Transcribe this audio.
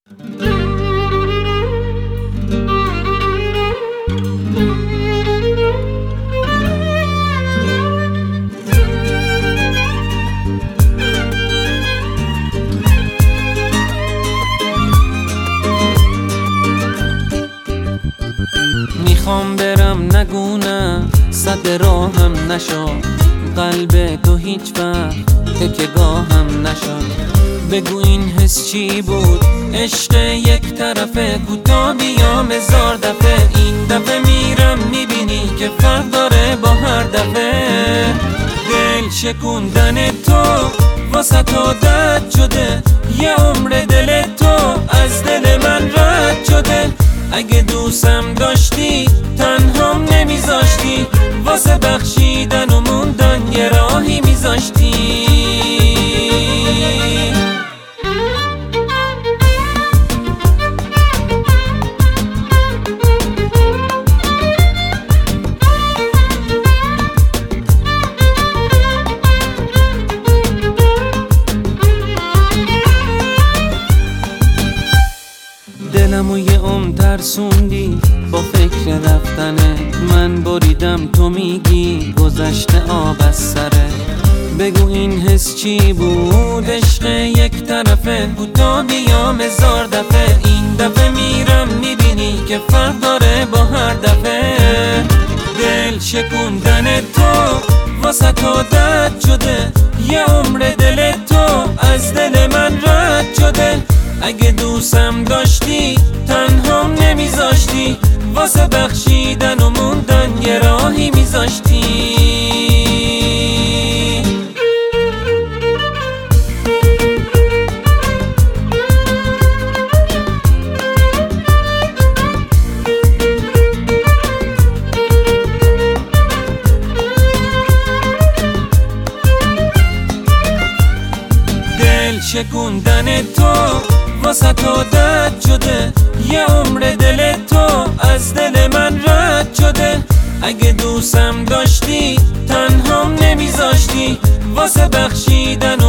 میخوام برم نگونم صد راهم نشد، قلب تو هیچ وقت تکگاهم نشد. بگو این حس چی بود؟ عشق یک طرفه، کوتاه بیام هزار دفعه. این دفعه میرم میبینی که فرق داره با هر دفعه. دل شکوندن تو واسه تو درد شده، یه عمر دل تو از دل من رد شده. اگه دوستم داشتی تنهام نمیذاشتی، واسه بخشیدن و موندن یه راهی میذاشتی. دلمو یه عمر ترسوندی با فکر رفتنه. من بریدم تو میگی گذشته آب از سره. بگو این حس چی بود؟ عشق یک طرفه، کوتاه بیام هزار دفعه. این دفعه میرم میبینی که فرق داره با هر دفعه. دل شکوندن تو واسه تو درد شده، یه عمر دل تو از دل من رد شده. اگه دوستم داشتی تنهام نمیذاشتی، واسه بخشیدن و موندن یه راهی میذاشتی. دل شکوندن تو واسه تو درد شده، یه عمر دل تو از دل من رد شده. اگه دوستم داشتی تنهام نمیذاشتی، واسه بخشیدن و